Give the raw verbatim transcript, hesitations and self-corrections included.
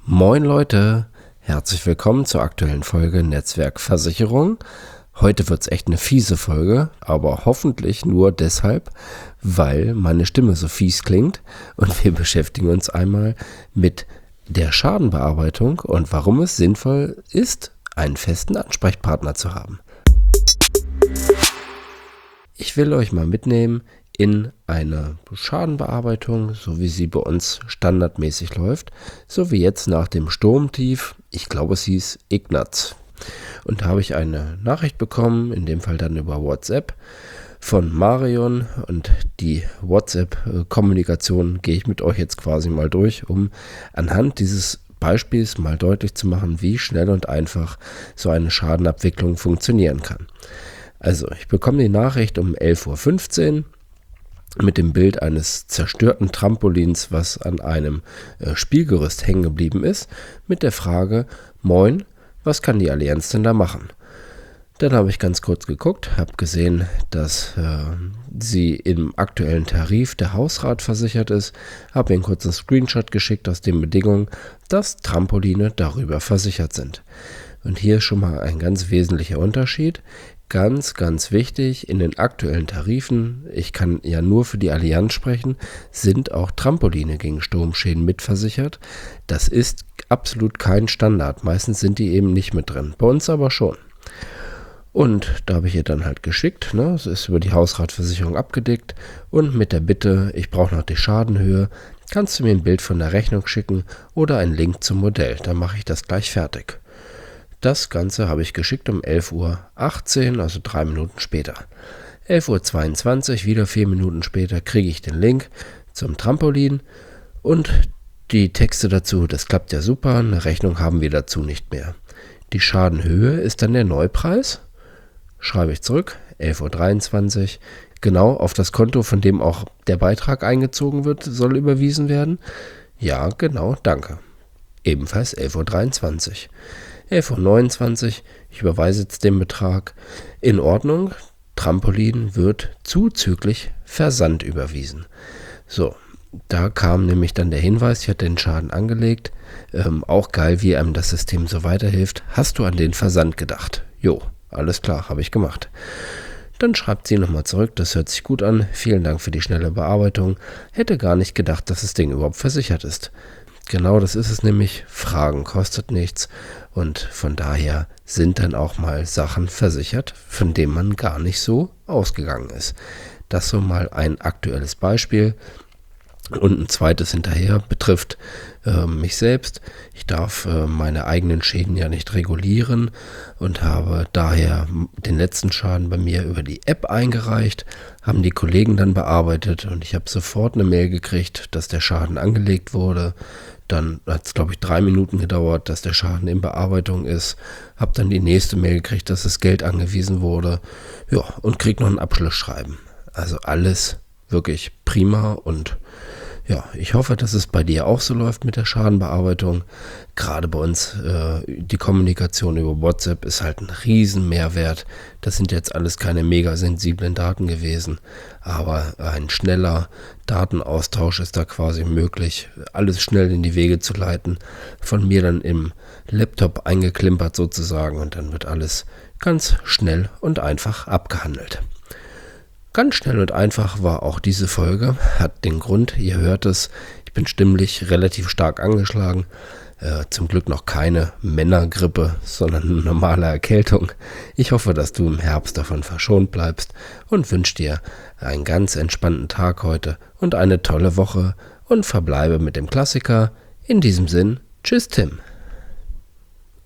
Moin Leute, herzlich willkommen zur aktuellen Folge Netzwerkversicherung. Heute wird es echt eine fiese Folge, aber hoffentlich nur deshalb, weil meine Stimme so fies klingt und wir beschäftigen uns einmal mit der Schadenbearbeitung und warum es sinnvoll ist, einen festen Ansprechpartner zu haben. Ich will euch mal mitnehmen in eine Schadenbearbeitung, so wie sie bei uns standardmäßig läuft, so wie jetzt nach dem Sturmtief, ich glaube es hieß Ignaz. Und da habe ich eine Nachricht bekommen, in dem Fall dann über WhatsApp von Marion, und die WhatsApp-Kommunikation gehe ich mit euch jetzt quasi mal durch, um anhand dieses Beispiels mal deutlich zu machen, wie schnell und einfach so eine Schadenabwicklung funktionieren kann. Also, ich bekomme die Nachricht um elf Uhr fünfzehn mit dem Bild eines zerstörten Trampolins, was an einem äh, Spielgerüst hängen geblieben ist, mit der Frage: Moin, was kann die Allianz denn da machen? Dann habe ich ganz kurz geguckt, habe gesehen, dass äh, sie im aktuellen Tarif der Hausrat versichert ist, habe ihr einen kurzen Screenshot geschickt aus den Bedingungen, dass Trampoline darüber versichert sind. Und hier ist schon mal ein ganz wesentlicher Unterschied. Ganz, ganz wichtig, in den aktuellen Tarifen, ich kann ja nur für die Allianz sprechen, sind auch Trampoline gegen Sturmschäden mitversichert. Das ist absolut kein Standard. Meistens sind die eben nicht mit drin. Bei uns aber schon. Und da habe ich ihr dann halt geschickt, ne? Es ist über die Hausratversicherung abgedeckt und mit der Bitte, ich brauche noch die Schadenhöhe, kannst du mir ein Bild von der Rechnung schicken oder einen Link zum Modell. Dann mache ich das gleich fertig. Das Ganze habe ich geschickt um elf Uhr achtzehn, also drei Minuten später. elf Uhr zweiundzwanzig, wieder vier Minuten später, kriege ich den Link zum Trampolin und die Texte dazu. Das klappt ja super, eine Rechnung haben wir dazu nicht mehr. Die Schadenhöhe ist dann der Neupreis. Schreibe ich zurück, elf Uhr dreiundzwanzig, genau auf das Konto, von dem auch der Beitrag eingezogen wird, soll überwiesen werden. Ja, genau, danke. Ebenfalls elf Uhr dreiundzwanzig. elf Uhr neunundzwanzig, ich überweise jetzt den Betrag. In Ordnung, Trampolin wird zuzüglich Versand überwiesen. So, da kam nämlich dann der Hinweis, ich hatte den Schaden angelegt. Ähm, auch geil, wie einem das System so weiterhilft. Hast du an den Versand gedacht? Jo, alles klar, habe ich gemacht. Dann schreibt sie nochmal zurück, das hört sich gut an. Vielen Dank für die schnelle Bearbeitung. Hätte gar nicht gedacht, dass das Ding überhaupt versichert ist. Genau, das ist es nämlich. Fragen kostet nichts und von daher sind dann auch mal Sachen versichert, von denen man gar nicht so ausgegangen ist. Das so mal ein aktuelles Beispiel. Und ein zweites hinterher betrifft äh, mich selbst. Ich darf äh, meine eigenen Schäden ja nicht regulieren und habe daher den letzten Schaden bei mir über die App eingereicht, haben die Kollegen dann bearbeitet und ich habe sofort eine Mail gekriegt, dass der Schaden angelegt wurde. Dann hat es, glaube ich, drei Minuten gedauert, dass der Schaden in Bearbeitung ist. Habe dann die nächste Mail gekriegt, dass das Geld angewiesen wurde. Ja, und krieg noch ein Abschlussschreiben. Also alles wirklich prima und ja, ich hoffe, dass es bei dir auch so läuft mit der Schadenbearbeitung. Gerade bei uns, äh, die Kommunikation über WhatsApp ist halt ein riesen Mehrwert. Das sind jetzt alles keine mega sensiblen Daten gewesen, aber ein schneller Datenaustausch ist da quasi möglich, alles schnell in die Wege zu leiten, von mir dann im Laptop eingeklimpert sozusagen und dann wird alles ganz schnell und einfach abgehandelt. Ganz schnell und einfach war auch diese Folge, hat den Grund, ihr hört es, ich bin stimmlich relativ stark angeschlagen, äh, zum Glück noch keine Männergrippe, sondern eine normale Erkältung. Ich hoffe, dass du im Herbst davon verschont bleibst und wünsche dir einen ganz entspannten Tag heute und eine tolle Woche und verbleibe mit dem Klassiker. In diesem Sinn, tschüss Tim.